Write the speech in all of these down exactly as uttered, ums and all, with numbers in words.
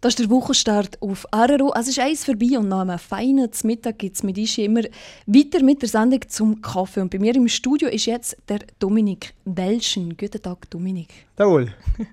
Das ist der Wochenstart auf R R O. Es ist eins vorbei und nach einem feinen Mittag gibt es mit Ischi immer weiter mit der Sendung zum Kaffee. Und bei mir im Studio ist jetzt der Dominik Welschen. Guten Tag, Dominik. Jawohl.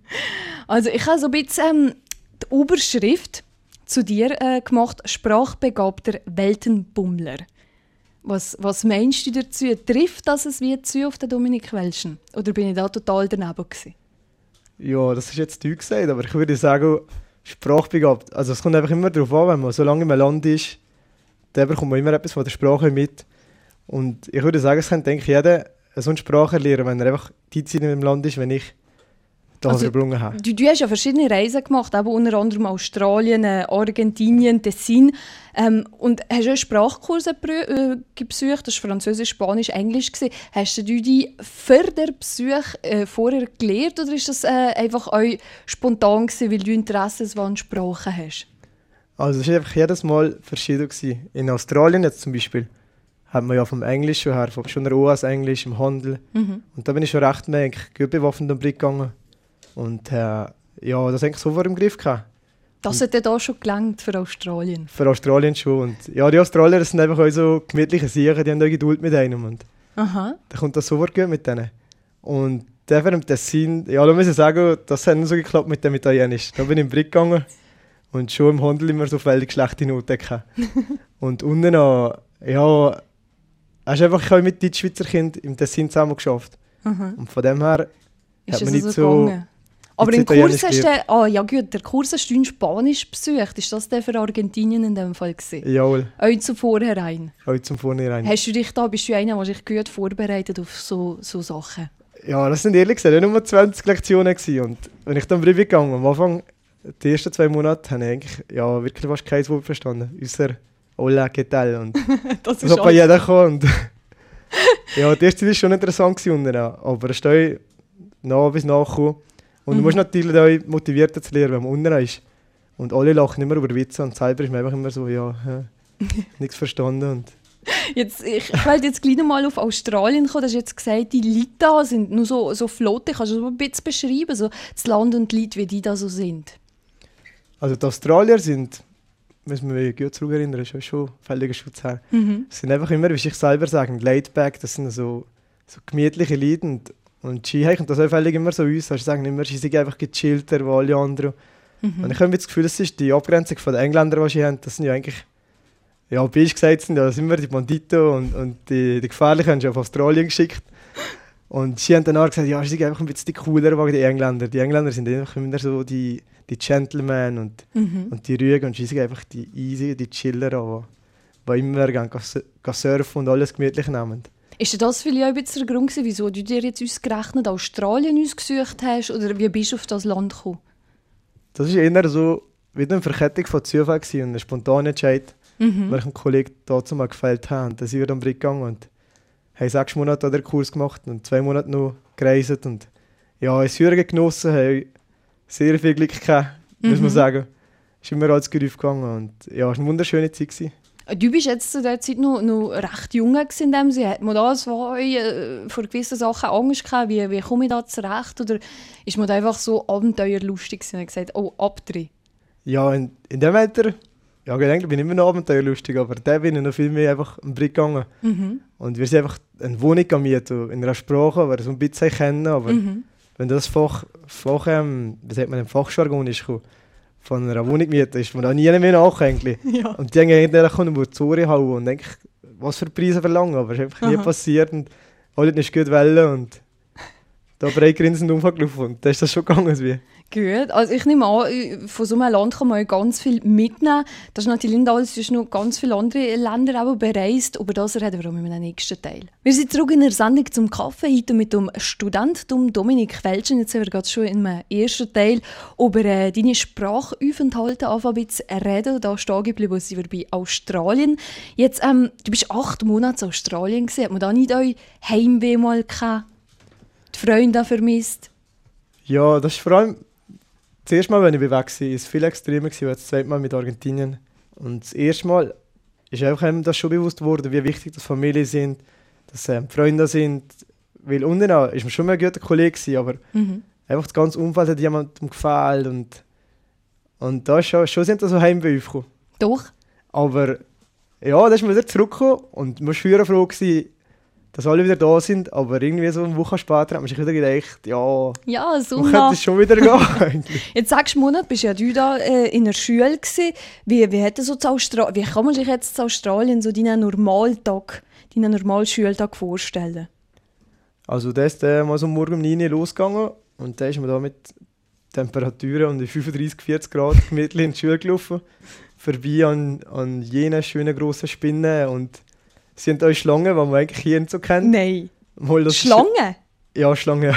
Also ich habe so ein bisschen ähm, die Überschrift zu dir äh, gemacht, sprachbegabter Weltenbummler. Was, was meinst du dazu? Trifft das es wie zu auf den Dominik Welschen? Oder bin ich da total daneben gewesen? Ja, das ist jetzt du gesagt, aber ich würde sagen, sprachbegabt. Also es kommt einfach immer darauf an, wenn man so lange im Land ist, dann bekommt man immer etwas von der Sprache mit. Und ich würde sagen, es kann denke ich jeder so eine Sprache lernen, wenn er einfach die Zeit im Land ist, wenn ich da also, verbrungen habe. Du, du hast ja verschiedene Reisen gemacht, aber unter anderem Australien, äh, Argentinien, Tessin. Ähm, und hast du Sprachkurse äh, besucht? Das war Französisch, Spanisch, Englisch gewesen. Hast du die vor der Besuch äh, vorher gelernt oder ist das äh, einfach auch spontan gewesen, weil du Interesse an Sprachen hast? Also es war einfach jedes Mal verschieden gewesen. In Australien jetzt zum Beispiel hat man ja vom Englischen her, vom schon der O S Englisch im Handel. Mhm. Und da bin ich schon recht mehr gut bewaffnet am Blick gegangen. Und äh, ja, das eigentlich sofort im Griff gehabt. Das hat dir da schon gelangt für Australien? Für Australien schon. Und ja, die Australier sind einfach auch so gemütliche Siechen, die haben auch Geduld mit einem. Und aha. Da kommt das sofort gut mit denen. Und der für im Tessin, ja, da muss ich sagen, das hat nicht so geklappt mit dem Italienisch. Da bin ich im Brick gegangen und schon im Handel immer so völlig schlechte Noten gehabt. Und unten noch, ja, hast einfach ich habe mit Deutschschweizer Kindern im Tessin zusammen geschafft. Aha. Und von dem her ist hat man nicht so so gegangen. Aber im Kurs hast du, ah ja gut, der Kurs hast du in Spanisch besucht. Ist das der für Argentinien in dem Fall gewesen? Jawohl. Auch zum Vorhinein? Auch zum Vorhinein. Hast du dich da, bist du einer, der sich gut vorbereitet auf so, so Sachen? Ja, das sind ehrlich gesagt nur zwanzig Lektionen gewesen. Und wenn ich dann Brief gegangen am Anfang, die ersten zwei Monate, habe ich eigentlich ja, wirklich fast kein Wort verstanden. Außer «Hola, ¿qué tal?» Und das ist so bei jeder gekommen. Ja, die erste Zeit war schon interessant gewesen, aber es ist dann nach bis nachgekommen. Und mhm. du musst natürlich auch motivierter zu lernen, wenn man unten ist. Und alle lachen immer über Witze und selber ist man einfach immer so, ja, äh, nichts verstanden. Und jetzt, ich ich wollte jetzt gleich noch mal auf Australien kommen. Du hast jetzt gesagt, die Leute da sind nur so, so flott. Kannst du so ein bisschen beschreiben, so das Land und die Leute, wie die da so sind? Also die Australier sind, müssen wir mich gut zurückerinnern, das ist schon völliger Schutz her. Mhm. sind einfach immer, wie ich selber sage, laid back, das sind so, so gemütliche Leute. Und Und sie haben das auch völlig immer so uns. Sie sagen immer, sie sind einfach gechillter als alle anderen. Mhm. Und ich habe das Gefühl, das ist die Abgrenzung von den Engländern, die sie haben. Das sind ja eigentlich, ja, beides gesagt, sind ja das immer die Banditen und, und die, die Gefährlichen haben sie auf Australien geschickt. Und sie haben dann auch gesagt, ja, sie sind einfach ein bisschen die cooler als die Engländer. Die Engländer sind einfach immer so die, die Gentlemen und, mhm. und die Ruhigen. Und sie sind einfach die easy, die Chiller, die, die immer gehen, gehen surfen und alles gemütlich nehmen. Ist das vielleicht auch ein bisschen der Grund, wieso du dir jetzt ausgerechnet Australien ausgesucht hast? Oder wie bist du auf das Land gekommen? Das war eher so wieder eine Verkettung von Zufall und eine spontane Entscheid, mhm. weil ich einem Kollegen dazu mal gefällt habe. Und dann sind wir dann gegangen und haben sechs Monate den Kurs gemacht und zwei Monate noch gereist. Und ja, es Syrien genossen, haben sehr viel Glück gehabt, mhm. muss man sagen. Es ist immer alles gut aufgegangen und ja, es war eine wunderschöne Zeit gewesen. Du bist jetzt zu dieser Zeit noch, noch recht jung in dem Sinne. Hat man da so, äh, vor gewissen Sachen Angst gehabt? Wie, wie komme ich da zurecht? Oder ist man da einfach so abenteuerlustig und hat gesagt, oh, abdrehen? Ja, in, in dem Alter, ja, eigentlich bin ich immer noch abenteuerlustig, aber da bin ich noch viel mehr einfach am Brick gegangen. Mhm. Und wir sind einfach eine Wohnung gemietet, in einer Sprache, aber so ein bisschen kennen. Aber mhm. wenn das Fach, Fach ähm, wie sagt man, im Fachjargon ist gekommen, von einer Wohnung mieten, ist man da nie mehr nach eigentlich. Ja. Und die haben eigentlich nur die Zore hauen und eigentlich, was für Preise verlangen, aber es ist einfach nie aha. passiert und alle nicht gut wollen und da breit grinsend umgelaufen und da ist das schon gegangen. Wie. Gut, also ich nehme an, von so einem Land kann man ganz viel mitnehmen. Das ist natürlich nicht alles, es ist noch ganz viele andere Länder auch bereist, aber das reden wir auch im nächsten Teil. Wir sind zurück in der Sendung zum Kaffee, heute mit dem Studenten Dominik Welschen. Jetzt haben wir gerade schon im ersten Teil über äh, deine Sprachaufenthalte anfangen zu reden. Da stehen geblieben sind wir bei Australien. Jetzt, ähm, du bist acht Monate in Australien gewesen. Hat man da nicht euch Heimweh mal gehabt? Die Freunde vermisst? Ja, das ist vor allem das erste Mal, wenn ich weg war, war es viel extremer als das zweite Mal mit Argentinien. Und das erste Mal ist einfach das schon bewusst worden, wie wichtig das Familien sind, dass ähm, Freunde sind. Weil unten war man schon mal ein guter Kollege, aber mhm. einfach das ganze Umfeld hat jemandem gefällt. Und Und da schon, schon sind da so Heimweh aufgekommen. Doch. Aber ja, da ist man wieder zurückgekommen und man war früher froh gewesen, dass alle wieder da sind. Aber irgendwie so eine Woche später hat man sich wieder gedacht, ja, Ja, so man könnte es schon wieder gehen eigentlich. Jetzt sechs Monate bist ja du da äh, in der Schule gewesen. Wie, wie, hat das so zu Austra- wie kann man sich jetzt in Australien so deinen Normaltag, deinen normalen Schultag vorstellen? Also da ist äh, mal so morgen um neun Uhr losgegangen und dann ist man da mit Temperaturen und fünfunddreißig, vierzig Grad gemütlich in die Schule gelaufen. Vorbei an, an jenen schönen grossen Spinnen und es sind auch Schlangen, die man eigentlich hier nicht so kennt. Nein. Mal, das Schlangen? Ist, ja, Schlangen.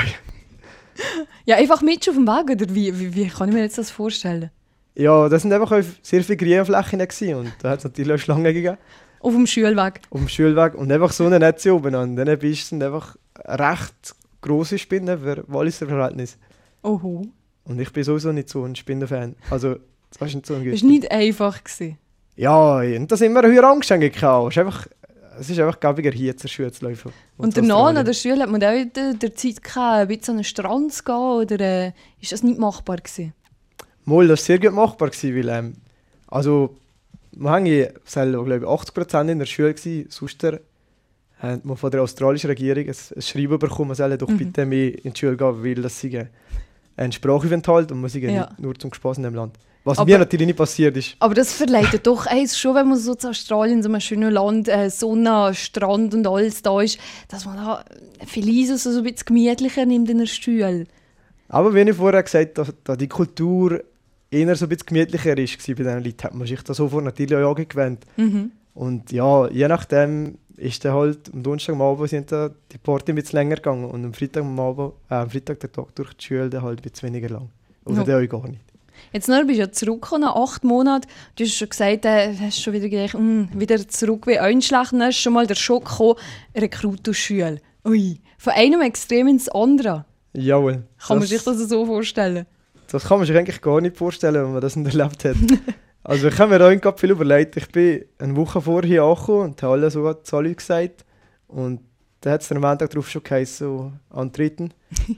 Ja, einfach mit auf dem Weg, oder wie, wie, wie kann ich mir jetzt das vorstellen? Ja, das sind einfach auch sehr viele Grünflächen gewesen und da hat es natürlich auch Schlangen gegeben. Auf dem Schulweg? Auf dem Schulweg und einfach so eine Netze oben an. Dann sind einfach recht grosse Spinnen für Walliser Verhältnis. Oho. Und ich bin sowieso nicht so ein Spinnenfan. Also, das war nicht so ein Das war nicht einfach gewesen. Ja, und das immer höher Angst gehabt. Es ist einfach, es ist einfach gäbiger, hier zur Schule zu laufen. Und danach, nach der Schule, hat man auch der, der Zeit gehabt, ein bisschen an den Strand zu gehen, oder äh, ist das nicht machbar gewesen? Mal, das war sehr gut machbar gewesen, weil, ähm, also, wir haben hier, glaube ich, achtzig Prozent in der Schule gewesen, sonst haben wir von der australischen Regierung ein, ein Schreiben bekommen, man soll doch mhm. bitte mehr in die Schule gehen, weil das sei ein Sprachaufenthalt und wir sind ja. nicht nur zum Spaß in dem Land. Was aber, mir natürlich nicht passiert ist. Aber das verleitet doch eins schon, wenn man so zu Australien, in so einem schönen Land, äh, Sonne, Strand und alles da ist, dass man da vielleicht so ein bisschen gemütlicher nimmt in der Schule. Aber wie ich vorher gesagt habe, dass die Kultur eher so ein bisschen gemütlicher war bei diesen Leuten, hat man sich da sofort natürlich auch angewöhnt. Mhm. Und ja, je nachdem ist dann halt am Donnerstagabend sind da die Party ein bisschen länger gegangen und am Freitag, am, Abend, äh, am Freitag der Tag durch die Schule dann halt ein bisschen weniger lang. Oder ja. gar nicht. Jetzt bist du ja zurückgekommen nach acht Monaten. Du hast schon gesagt, äh, hast schon wieder gedacht, mh, wieder zurück wie einschlecht. Dann ist schon mal der Schock gekommen, Rekrutenschule. Ui, von einem Extrem ins andere. Jawohl. Kann man sich das so vorstellen? Das kann man sich eigentlich gar nicht vorstellen, wenn man das nicht erlebt hat. Also ich habe mir da gerade viel überlegt. Ich bin eine Woche vorher angekommen und habe alle so zu alle gesagt. Und dann hat es am Montag darauf schon geheißen, so antreten.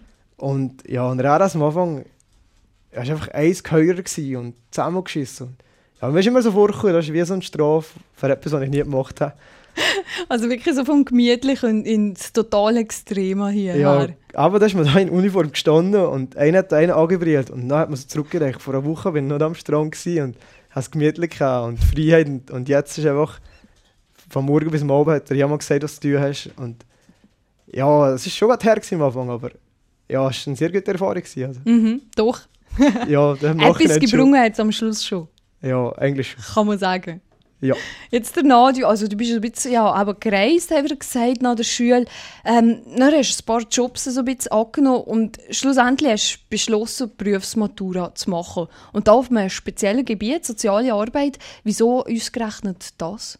Und ja, und er am Anfang er war einfach eins geheuer und zusammengeschissen. Ja, mir ist immer so vorgekommen, das ist wie so eine Strafe für etwas, was ich nie gemacht habe. Also wirklich so vom Gemütlichen ins totale Extreme hier. Ja, aber da ist man da in Uniform gestanden und einer hat einen angebrüllt. Und dann hat man so zurückgedacht, vor einer Woche bin ich noch am Strand und habe es gemütlich gehabt und Freiheit. Und, und jetzt ist einfach, von morgen bis Abend hat er ja mal gesagt, was du tun hast. Und ja, es war schon gerade her am Anfang, aber ja, es war eine sehr gute Erfahrung. Also. Mhm, doch. Ja, etwas gebrungen hat es am Schluss schon. Ja, eigentlich schon. Kann man sagen. Ja. Jetzt danach, du, also du bist ein bisschen ja, aber gereist, haben wir gesagt, nach der Schule. Ähm, dann hast du ein paar Jobs so ein bisschen angenommen und schlussendlich hast du beschlossen, die Berufsmatura zu machen. Und da auf einem speziellen Gebiet, soziale Arbeit. Wieso ausgerechnet das?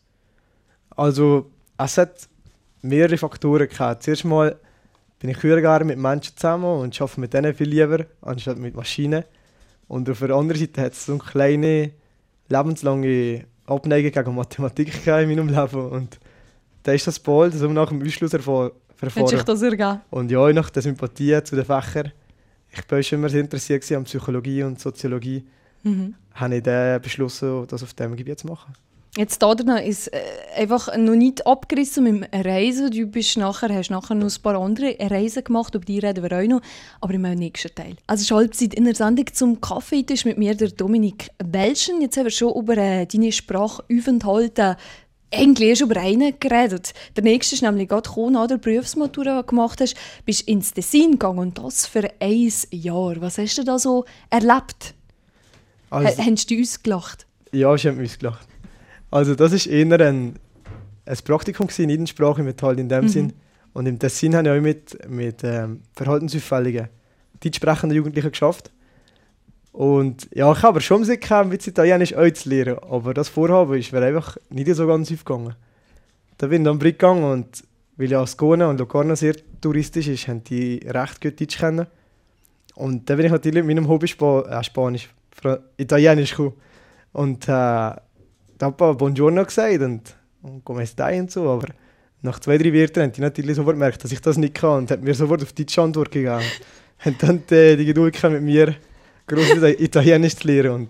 Also, es hat mehrere Faktoren gehabt. Zuerst mal bin ich früher gerne mit Menschen zusammen und arbeite mit denen viel lieber, anstatt mit Maschinen. Und auf der anderen Seite hat es so eine kleine, lebenslange Abneigung gegen Mathematik in meinem Leben. Und da ist das bald, so nach dem Ausschlussverfahren. Hat sich das ergeben? Und ja, nach der Sympathie zu den Fächern. Ich war schon immer sehr interessiert an Psychologie und Soziologie. Mhm. Habe ich dann beschlossen, das auf diesem Gebiet zu machen. Jetzt da ist äh, einfach noch nicht abgerissen mit dem Reisen. Du bist nachher, hast nachher noch ein paar andere Reisen gemacht, über die reden wir auch noch, aber im nächsten Teil. Also es ist Halbzeit in der Sendung zum Kaffeetisch mit mir, der Dominik Welschen. Jetzt haben wir schon über äh, deine Sprachaufenthalte eigentlich erst über einen geredet. Der nächste ist nämlich gerade gekommen, nach der Berufsmatura, die du gemacht hast, bist ins Tessin gegangen und das für ein Jahr. Was hast du da so erlebt? Also, ha, hast du ausgelacht? Ja, ich habe mich ausgelacht. Also das war eher ein, ein Praktikum in Idensprache mit halt in dem mhm. Sinn. Und im Tessin habe ich auch mit, mit ähm, verhaltensauffälligen, deutschsprechenden Jugendlichen geschafft. Und ja, ich habe aber schon Musik gehabt, mit Italienisch auch zu lernen. Aber das Vorhaben ist mir einfach nicht so ganz aufgegangen. Da bin ich dann Brit gegangen und weil ja Ascona und Locarno sehr touristisch ist, haben die recht gut Deutsch kennen. Und dann bin ich natürlich mit meinem Hobby Sp- äh, Spanisch, Italienisch gekommen. Und äh, da habe ich Buongiorno gesagt und, und come stai und so, aber nach zwei, drei Wörtern haben die natürlich sofort gemerkt, dass ich das nicht kann und haben mir sofort auf Deutsch Antwort gegeben. Haben dann die, die Geduld gehabt, mit mir gross Italienisch zu lernen und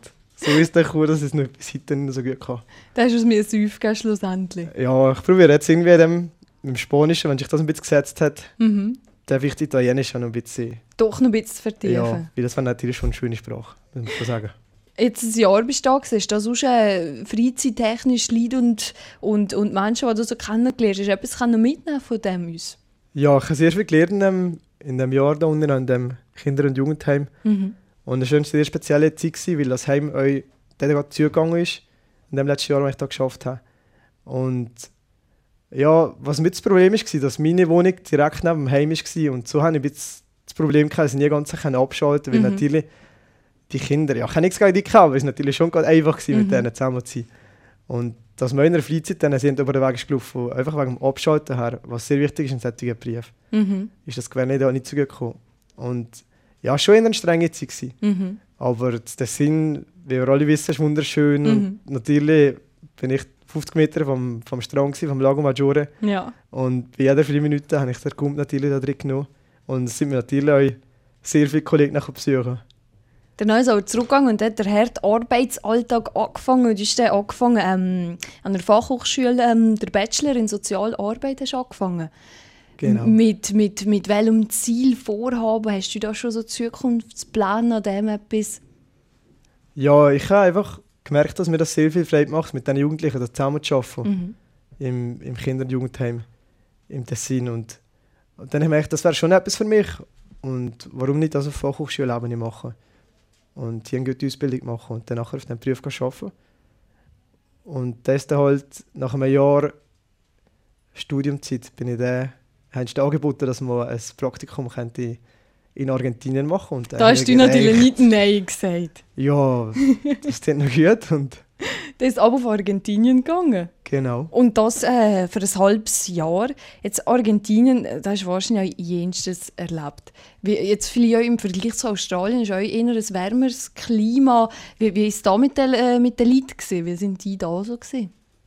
so ist es cool, dass es noch bis heute nicht so gut kann. Da hast du es mir süß gegeben, schlussendlich. Ja, ich probiere jetzt irgendwie dem, mit dem Spanischen, wenn sich das ein bisschen gesetzt hat, Mhm. darf ich die Italienisch auch noch ein bisschen... Doch noch ein bisschen vertiefen. Ja, weil das war natürlich schon eine schöne Sprache, muss man so sagen. Jetzt ein Jahr bist du da gewesen. Ist das sonst äh, freizeittechnisch Leute und, und, und Menschen, die du so kennengelernt hast? Etwas kann noch mitnehmen von dem uns? Ja, ich habe sehr viel gelernt in dem, in dem Jahr da unten, in dem Kinder- und Jugendheim. Mhm. Und es war eine sehr spezielle Zeit, gewesen, weil das Heim euch gerade zugegangen ist, in dem letzten Jahr, das ich da geschafft habe. Und ja, was mit das Problem war, dass meine Wohnung direkt neben dem Heim war. Und so hatte ich ein bisschen das Problem, dass ich nie ganz abschalten konnte, weil Mhm. natürlich die Kinder, ja, ich habe nichts gegen die gehabt, aber es war natürlich schon gerade einfach gewesen, mit Mhm. denen zusammen zu sein. Und dass wir in der Freizeit dann sind über den Weg gelaufen, einfach wegen dem Abschalten her, was sehr wichtig ist in solchen Briefen, Mhm. ist das Gewinn da nicht so gut gekommen. Und ja, schon eher eine strenge Zeit gewesen. Mhm. Aber der Sinn, wie wir alle wissen, ist wunderschön. Mhm. Und natürlich bin ich fünfzig Meter vom, vom Strand, gewesen, vom Lago Maggiore. Ja. Und bei jeder fünf Minuten habe ich den Gump natürlich da drin genommen. Und es sind mir natürlich auch sehr viele Kollegen nachher besuchen. Dann ist er zurückgegangen und hat der harte Arbeitsalltag angefangen. Und du hast dann angefangen, ähm, an der Fachhochschule ähm, der Bachelor in Sozialarbeit hast angefangen. Genau. Mit, mit, mit welchem Ziel, Vorhaben, hast du da schon so Zukunftspläne an dem etwas? Ja, ich habe einfach gemerkt, dass mir das sehr viel Freude macht, mit den Jugendlichen da zusammen zu arbeiten. Mhm. Im, im Kinder- und Jugendheim im Tessin. Und, und dann habe ich gemerkt, das wäre schon etwas für mich. Und warum nicht das auf Fachhochschule machen? Und hier eine gute Ausbildung machen und dann nachher auf den Beruf arbeiten. Und das dann halt nach einem Jahr Studiumzeit bin ich dann, haben sie angeboten, dass man ein Praktikum könnte in Argentinien machen. Und dann Da habe hast ich du natürlich gedacht, nicht Nein gesagt. Ja, das ist noch gut. Und Du bist aber auf Argentinien gegangen. genau. Und das äh, für ein halbes Jahr. Jetzt Argentinien, äh, da hast du wahrscheinlich auch jenstes erlebt. Wie, jetzt vielleicht auch im Vergleich zu Australien ist auch eher ein wärmeres Klima. Wie, wie war es da mit den, äh, mit den Leuten gewesen? Wie sind die da so gewesen?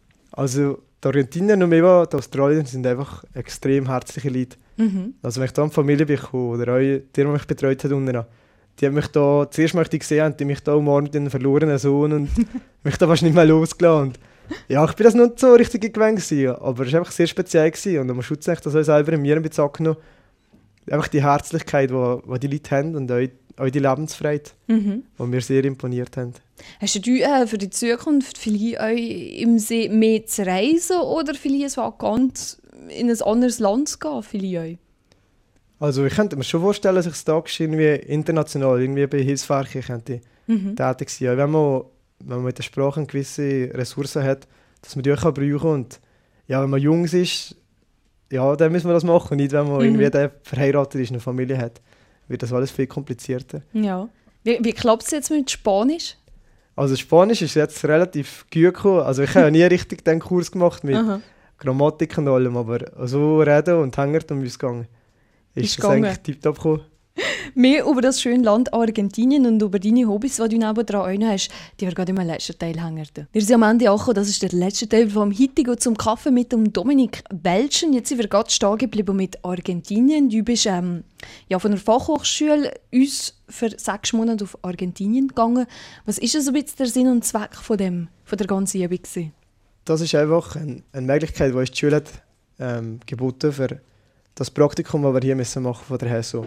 Also die Argentinier und die Australier sind einfach extrem herzliche Leute. Mhm. Also wenn ich da in die Familie bin oder auch die, die mich betreut hat, unten, die haben mich da, zuerst mal ich gesehen, haben die mich da umarmt wie einen verlorenen Sohn und mich da fast nicht mehr losgelassen. Und ja, ich bin das noch nicht so richtig gewöhnt gewesen, aber es war einfach sehr speziell gewesen. Und am Schutz habe ich das auch selber in mir ein bisschen angenommen. Einfach die Herzlichkeit, die, die die Leute haben und auch, auch die Lebensfreude, Mhm. die mir sehr imponiert haben. Hast du äh, für die Zukunft vielleicht auch im See mehr zu reisen oder vielleicht so ganz in ein anderes Land zu gehen? Vielleicht auch? Also ich könnte mir schon vorstellen, dass ich da irgendwie international, irgendwie bei Hilfswerken könnte Mhm. tätig sein. Auch wenn man, wenn man mit der Sprache eine gewisse Ressourcen hat, dass man die auch kann brauchen kann. Und ja, wenn man jung ist, ja, dann müssen wir das machen. Nicht, wenn man Mhm. irgendwie der verheiratet ist und eine Familie hat. Wird das alles viel komplizierter. Ja. Wie, wie klappt es jetzt mit Spanisch? Also Spanisch ist jetzt relativ gut gekommen. Also ich habe ja nie richtig den Kurs gemacht mit Aha. Grammatik und allem, aber so reden und hängen um uns gegangen. Ist, Ist das gegangen. eigentlich tiptop gekommen. Mehr über das schöne Land Argentinien und über deine Hobbys, die du nebenan auch noch hast, die wir gerade im letzten Teil hängen. Wir sind am Ende angekommen, das ist der letzte Teil vom heutigen zum Kaffee mit dem Dominik Welschen. Jetzt sind wir gerade stehen geblieben mit Argentinien. Du bist ähm, ja, von der Fachhochschule uns für sechs Monate auf Argentinien gegangen. Was ist so ein bisschen der Sinn und Zweck von, dem, von der ganzen Übung gewesen? Das ist einfach ein, eine Möglichkeit, die uns die Schule hat, ähm, geboten für das Praktikum, das wir hier müssen machen von der H S O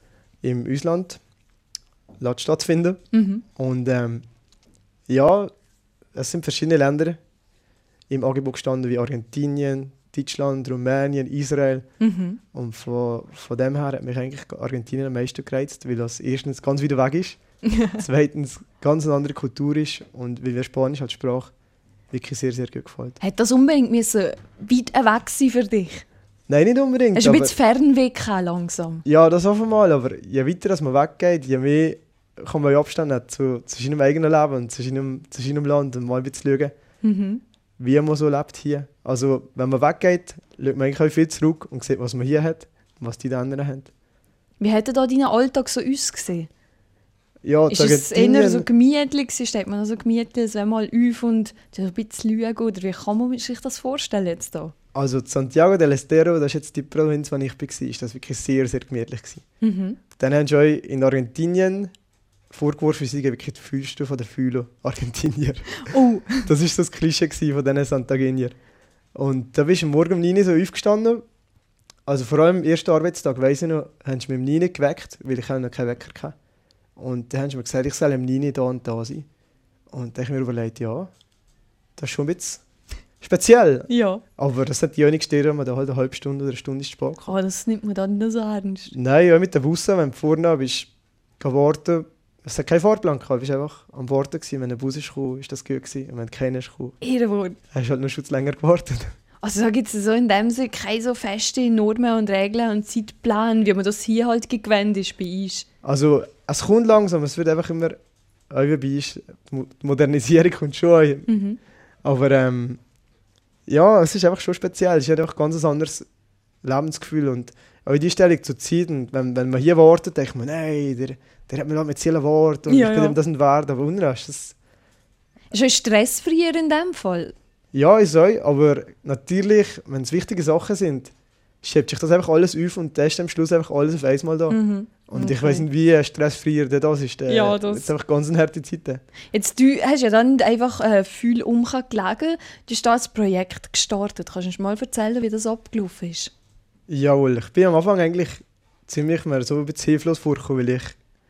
im Ausland stattfinden. Mhm. Und ähm, ja, es sind verschiedene Länder im Angebot gestanden, wie Argentinien, Deutschland, Rumänien, Israel. Mhm. Und von, von dem her hat mich eigentlich Argentinien am meisten gereizt, weil das erstens ganz weit weg ist, zweitens ganz eine andere Kultur ist und weil wir Spanisch als Sprache wirklich sehr, sehr gut gefällt. Hat das unbedingt müssen weit weg sein für dich? Nein, nicht unbedingt. Hast du ein aber- bisschen Fernweg gehabt, langsam? Ja, das auf einmal, aber je weiter dass man weggeht, je mehr kann man ja Abstand haben zu, zu seinem eigenen Leben und zu seinem, zu seinem Land und mal ein bisschen schauen, Mhm. wie man so lebt hier. Also wenn man weggeht, schaut man eigentlich auch viel zurück und sieht, was man hier hat und was die anderen haben. Wie hat da dein Alltag so ausgesehen? Ja, Ist es Argentinien- eher so gemütlich gewesen? Steht man so gemütlich so einmal auf und so ein bisschen schauen? Oder wie kann man sich das vorstellen jetzt da? Also Santiago del Estero, das ist jetzt die Provinz, wo ich war, ist das wirklich sehr, sehr gemütlich gewesen. Mhm. Dann haben wir auch in Argentinien vorgeworfen, sie seien wirklich die Fühlsten von den Fühler Argentinier. Oh. Das war so das Klischee von diesen Santagenier. Und da bist du morgen um neun Uhr so aufgestanden. Also vor allem am ersten Arbeitstag, weiss ich noch, haben sie mich um neun Uhr geweckt, weil ich noch keinen Wecker hatte. Und dann haben sie mir gesagt, ich soll um neun Uhr da und da sein. Und dann habe ich mir überlegt, ja, das ist schon ein bisschen speziell. Ja. Aber das hat die auch nicht gestört, wenn man da halt eine halbe Stunde oder eine Stunde zu spät Oh, das nimmt man dann nicht so ernst. Nein, ja, mit den Bussen, wenn du vorne bist, warten. Es hat keinen Fahrplan gehabt, du warst einfach am Warten gewesen. Wenn ein Bus ist gekommen, ist das gut gewesen. Und wenn keiner ist gekommen, Ehrenwort. hast du halt noch Schutz länger gewartet. Also da gibt es so in dem Sinne keine so feste Normen und Regeln und Zeitplan, wie man das hier halt gewöhnt ist bei uns. Also, es kommt langsam, es wird einfach immer auch wie bei uns, die Modernisierung kommt schon. Mhm. Aber ähm, ja, es ist einfach schon speziell. Es ist einfach ein ganz anderes Lebensgefühl. Und auch in die Stellung zur Zeit, und wenn, wenn man hier wartet, denkt man, nein, der, der hat mir mit vielen Worten und Ja, ich kann ja. ihm das nicht werden. Aber unten ist das... Ist euch stressfreier in dem Fall? Ja, ist auch, aber natürlich, wenn es wichtige Sachen sind, schiebt sich das einfach alles auf und dann ist am Schluss einfach alles auf einmal da. Mhm. Und Okay. ich weiss nicht, wie stressfreier das ist. Äh, Ja, das- ist einfach ganz eine harte Zeit. Jetzt, du hast ja dann nicht einfach äh, viel umgelegen. Du hast da ein Projekt gestartet. Kannst du uns mal erzählen, wie das abgelaufen ist? Jawohl, ich bin am Anfang eigentlich ziemlich mehr so ein bisschen hilflos vorgekommen, weil ich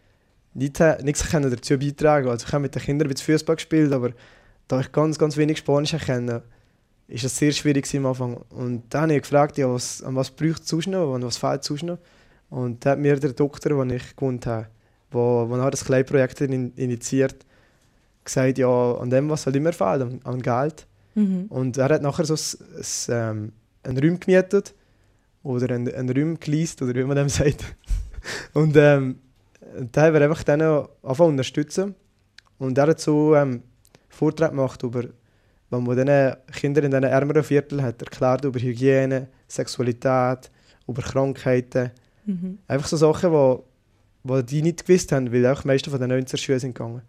nicht, nichts dazu beitragen konnte. Also ich habe mit den Kindern ein bisschen Fußball gespielt, aber da ich ganz, ganz wenig Spanisch kenne, ist es sehr schwierig am Anfang. Und dann habe ich gefragt, ja, was, an was braucht es sonst noch, an was fehlt sonst noch. Und dann hat mir der Doktor, den ich gewohnt habe, der das kleine Projekt in, initiiert, gesagt, ja, an dem, was halt immer fehlt, an, an Geld. Mhm. Und er hat nachher so ein, ein, ähm, einen Raum gemietet oder einen, einen Raum geleast, oder wie man dem sagt. Und ähm, da haben wir einfach dann angefangen unterstützen. Und er hat so ähm, Vorträge gemacht über, wenn man den Kindern in diesen ärmeren Vierteln hat erklärt über Hygiene, Sexualität, über Krankheiten. Mhm. Einfach so Sachen, die, die die nicht gewusst haben, weil auch die meisten von den neunzehn Schülern sind gegangen.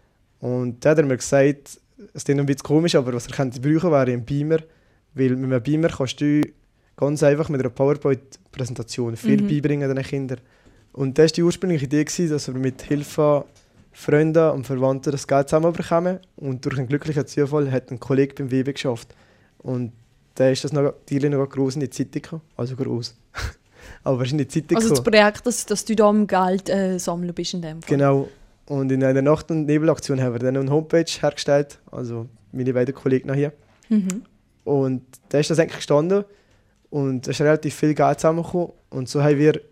Und dann hat er mir gesagt, es klingt ein bisschen komisch, aber was er könnte brauchen, wäre ein Beamer. Weil mit einem Beamer kannst du ganz einfach mit einer PowerPoint-Präsentation viel Mhm. beibringen den Kindern. Und das war die ursprüngliche Idee, dass wir mit Hilfe Freunde und Verwandten das Geld zusammenbekommen. Und durch einen glücklichen Zufall hat ein Kollege beim W B geschafft. Und da ist das noch, die noch gross in die Zeitung gekommen. Also gross. Aber wahrscheinlich in die Zeitung Also das gekommen. Projekt, dass, dass du da am Geld äh, sammeln bist in dem Fall. Genau. Und in einer Nacht- und Nebelaktion haben wir dann eine Homepage hergestellt. Also meine beiden Kollegen noch hier. Mhm. Und da ist das eigentlich gestanden. Und es ist relativ viel Geld zusammengekommen. Und so haben wir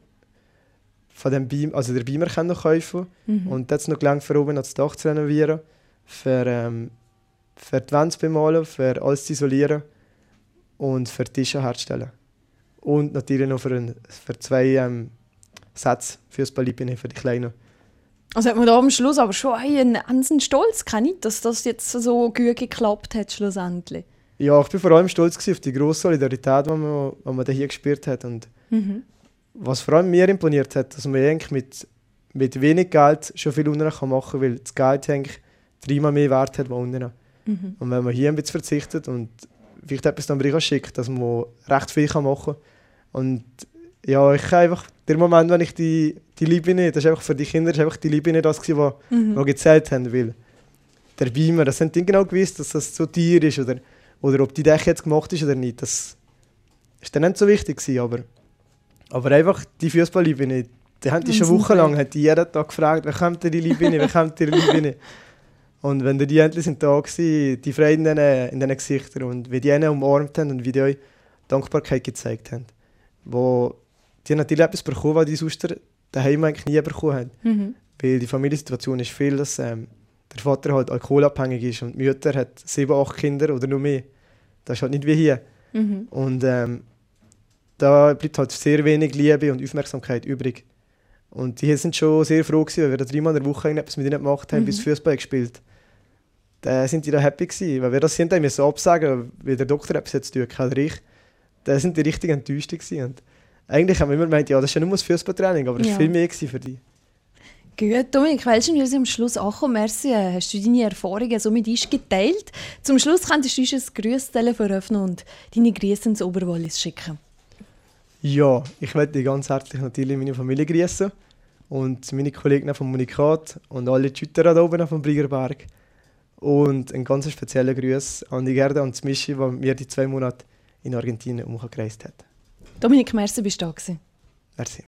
von dem Beam, also den Beamer können kaufen. Mhm. Und das hat noch gelangt, für oben noch das Dach zu renovieren, für, ähm, für die Wände zu bemalen, für alles zu isolieren und für die Tische herzustellen. Und natürlich noch für, ein, für zwei ähm, Sätze Fußballlippen für die Kleinen. Also hat man da am Schluss aber schon einen ganzen Stolz gehabt, dass das jetzt so gut geklappt hat schlussendlich. Ja, ich war vor allem stolz auf die grosse Solidarität, die man, die man hier gespürt hat. Und Mhm. was vor allem mir imponiert hat, dass man eigentlich mit, mit wenig Geld schon viel unten machen kann, weil das Geld eigentlich dreimal mehr Wert hat als unten. Mhm. Und wenn man hier ein bisschen verzichtet und vielleicht etwas dann Brief schickt, dass man recht viel machen kann. Und ja, ich kann einfach, der Moment, wenn ich die, die Liebe nicht, das ist einfach für die Kinder, ist einfach die Liebe nicht das, was Mhm. mhm. gezählt haben. Weil der Beamer, das haben die genau gewusst, dass das so teuer ist oder, oder ob die Decke jetzt gemacht ist oder nicht. Das ist dann nicht so wichtig gewesen, aber, aber einfach die Fußballliebe nicht. Die haben die schon wochenlang, hat die jeden Tag gefragt, wer kommt denn die Liebe nicht, wer kommt die Liebe nicht. Und wenn die endlich sind da waren, die Freude in diesen, in diesen Gesichtern und wie die einen umarmt haben und wie die euch Dankbarkeit gezeigt haben. Wo die natürlich etwas bekommen, was die sonst daheim eigentlich nie bekommen haben. Mhm. Weil die Familiensituation ist viel, dass ähm, der Vater halt alkoholabhängig ist und die Mutter hat sieben, acht Kinder oder noch mehr. Das ist halt nicht wie hier. Mhm. Und ähm, da bleibt halt sehr wenig Liebe und Aufmerksamkeit übrig. Und die sind schon sehr froh gewesen, weil wir da dreimal in der Woche etwas mit ihnen gemacht haben, Mhm. bis Fußball gespielt. Da sind die da happy gewesen, weil wir das sind, haben wir so absagen, weil der Doktor etwas jetzt tun kann, oder ich. Da sind die richtig enttäuscht gewesen. Und eigentlich haben wir immer gemeint, ja, das ist ja nur das Fußballtraining, aber das war Ja. viel mehr gewesen für die. Gut, Dominik, weißt du, wir sind am Schluss angekommen. Merci, äh, hast du deine Erfahrungen so mit uns geteilt. Zum Schluss könntest du uns ein Grüßtelefon öffnen und deine Grüße ins Oberwallis schicken. Ja, ich möchte ganz herzlich natürlich meine Familie grüßen und meine Kollegen vom Unikat und alle Schütter da oben vom Briegerberg. Und einen ganz speziellen Gruß an die Gerda und Mischi, die mir die zwei Monate in Argentinien umgereist hat. Dominik, merci, bist du da gewesen. Merci.